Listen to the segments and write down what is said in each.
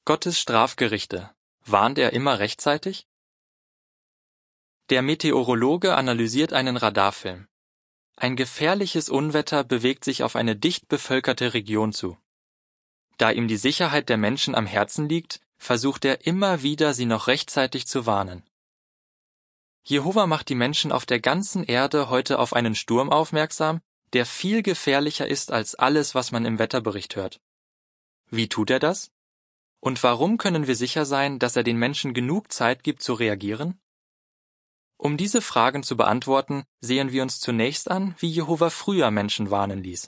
Gottes Strafgerichte. Warnt er immer rechtzeitig? Der Meteorologe analysiert einen Radarfilm. Ein gefährliches Unwetter bewegt sich auf eine dicht bevölkerte Region zu. Da ihm die Sicherheit der Menschen am Herzen liegt, versucht er immer wieder, sie noch rechtzeitig zu warnen. Jehova macht die Menschen auf der ganzen Erde heute auf einen Sturm aufmerksam, der viel gefährlicher ist als alles, was man im Wetterbericht hört. Wie tut er das? Und warum können wir sicher sein, dass er den Menschen genug Zeit gibt zu reagieren? Um diese Fragen zu beantworten, sehen wir uns zunächst an, wie Jehova früher Menschen warnen ließ.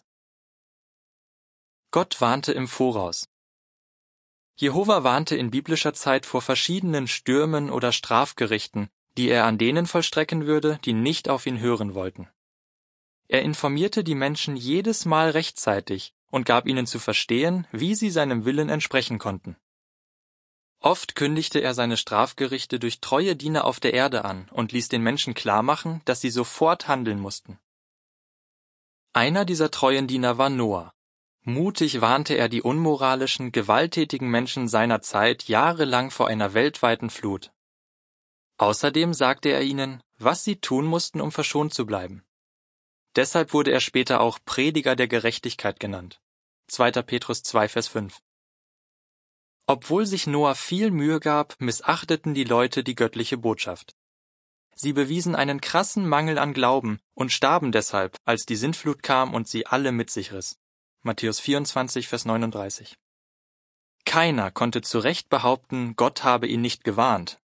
Gott warnte im Voraus. Jehova warnte in biblischer Zeit vor verschiedenen Stürmen oder Strafgerichten, die er an denen vollstrecken würde, die nicht auf ihn hören wollten. Er informierte die Menschen jedes Mal rechtzeitig und gab ihnen zu verstehen, wie sie seinem Willen entsprechen konnten. Oft kündigte er seine Strafgerichte durch treue Diener auf der Erde an und ließ den Menschen klarmachen, dass sie sofort handeln mussten. Einer dieser treuen Diener war Noah. Mutig warnte er die unmoralischen, gewalttätigen Menschen seiner Zeit jahrelang vor einer weltweiten Flut. Außerdem sagte er ihnen, was sie tun mussten, um verschont zu bleiben. Deshalb wurde er später auch Prediger der Gerechtigkeit genannt. 2. Petrus 2, Vers 5. Obwohl sich Noah viel Mühe gab, missachteten die Leute die göttliche Botschaft. Sie bewiesen einen krassen Mangel an Glauben und starben deshalb, als die Sintflut kam und sie alle mit sich riss. Matthäus 24, Vers 39. Keiner konnte zu Recht behaupten, Gott habe ihn nicht gewarnt.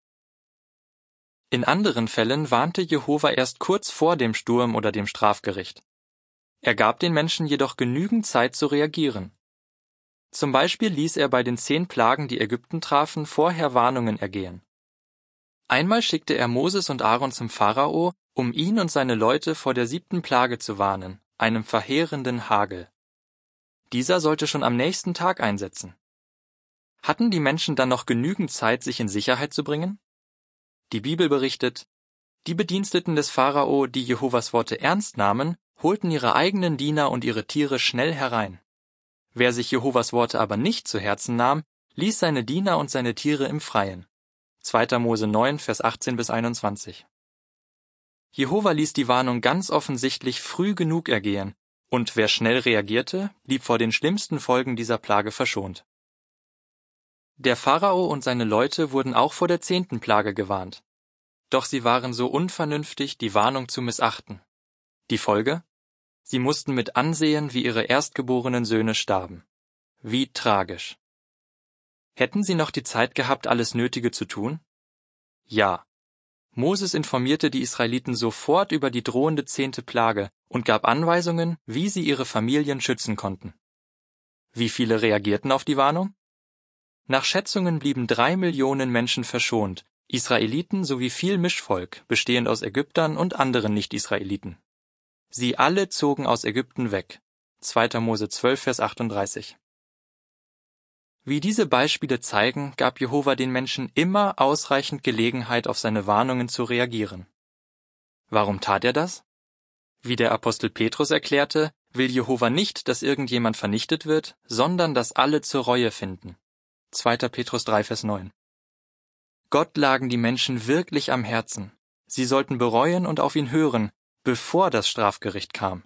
In anderen Fällen warnte Jehova erst kurz vor dem Sturm oder dem Strafgericht. Er gab den Menschen jedoch genügend Zeit zu reagieren. Zum Beispiel ließ er bei den 10 Plagen, die Ägypten trafen, vorher Warnungen ergehen. Einmal schickte er Moses und Aaron zum Pharao, um ihn und seine Leute vor der 7. Plage zu warnen, einem verheerenden Hagel. Dieser sollte schon am nächsten Tag einsetzen. Hatten die Menschen dann noch genügend Zeit, sich in Sicherheit zu bringen? Die Bibel berichtet, die Bediensteten des Pharao, die Jehovas Worte ernst nahmen, holten ihre eigenen Diener und ihre Tiere schnell herein. Wer sich Jehovas Worte aber nicht zu Herzen nahm, ließ seine Diener und seine Tiere im Freien. 2. Mose 9, Vers 18 bis 21. Jehova ließ die Warnung ganz offensichtlich früh genug ergehen, und wer schnell reagierte, blieb vor den schlimmsten Folgen dieser Plage verschont. Der Pharao und seine Leute wurden auch vor der 10. Plage gewarnt. Doch sie waren so unvernünftig, die Warnung zu missachten. Die Folge? Sie mussten mit ansehen, wie ihre erstgeborenen Söhne starben. Wie tragisch. Hätten sie noch die Zeit gehabt, alles Nötige zu tun? Ja. Moses informierte die Israeliten sofort über die drohende 10. Plage und gab Anweisungen, wie sie ihre Familien schützen konnten. Wie viele reagierten auf die Warnung? Nach Schätzungen blieben 3 Millionen Menschen verschont, Israeliten sowie viel Mischvolk, bestehend aus Ägyptern und anderen Nicht-Israeliten. Sie alle zogen aus Ägypten weg. 2. Mose 12, Vers 38. Wie diese Beispiele zeigen, gab Jehova den Menschen immer ausreichend Gelegenheit, auf seine Warnungen zu reagieren. Warum tat er das? Wie der Apostel Petrus erklärte, will Jehova nicht, dass irgendjemand vernichtet wird, sondern dass alle zur Reue finden. 2. Petrus 3, Vers 9. Gott lagen die Menschen wirklich am Herzen. Sie sollten bereuen und auf ihn hören, bevor das Strafgericht kam.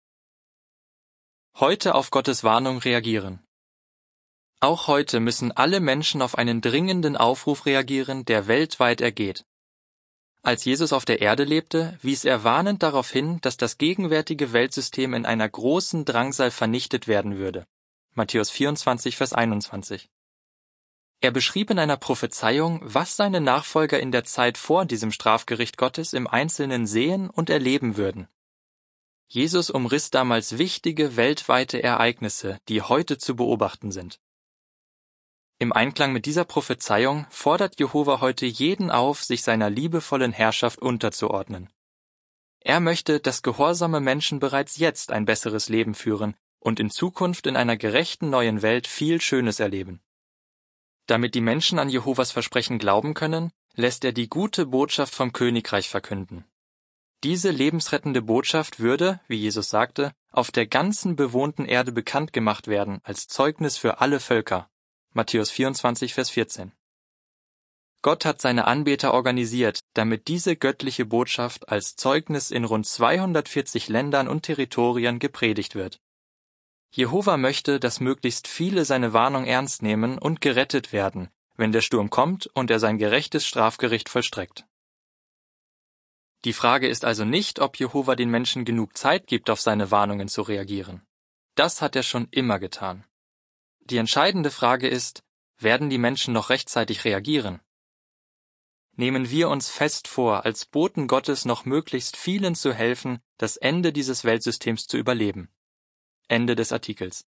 Heute auf Gottes Warnung reagieren. Auch heute müssen alle Menschen auf einen dringenden Aufruf reagieren, der weltweit ergeht. Als Jesus auf der Erde lebte, wies er warnend darauf hin, dass das gegenwärtige Weltsystem in einer großen Drangsal vernichtet werden würde. Matthäus 24, Vers 21. Er beschrieb in einer Prophezeiung, was seine Nachfolger in der Zeit vor diesem Strafgericht Gottes im Einzelnen sehen und erleben würden. Jesus umriss damals wichtige weltweite Ereignisse, die heute zu beobachten sind. Im Einklang mit dieser Prophezeiung fordert Jehova heute jeden auf, sich seiner liebevollen Herrschaft unterzuordnen. Er möchte, dass gehorsame Menschen bereits jetzt ein besseres Leben führen und in Zukunft in einer gerechten neuen Welt viel Schönes erleben. Damit die Menschen an Jehovas Versprechen glauben können, lässt er die gute Botschaft vom Königreich verkünden. Diese lebensrettende Botschaft würde, wie Jesus sagte, auf der ganzen bewohnten Erde bekannt gemacht werden als Zeugnis für alle Völker. Matthäus 24, Vers 14. Gott hat seine Anbeter organisiert, damit diese göttliche Botschaft als Zeugnis in rund 240 Ländern und Territorien gepredigt wird. Jehova möchte, dass möglichst viele seine Warnung ernst nehmen und gerettet werden, wenn der Sturm kommt und er sein gerechtes Strafgericht vollstreckt. Die Frage ist also nicht, ob Jehova den Menschen genug Zeit gibt, auf seine Warnungen zu reagieren. Das hat er schon immer getan. Die entscheidende Frage ist, werden die Menschen noch rechtzeitig reagieren? Nehmen wir uns fest vor, als Boten Gottes noch möglichst vielen zu helfen, das Ende dieses Weltsystems zu überleben. Ende des Artikels.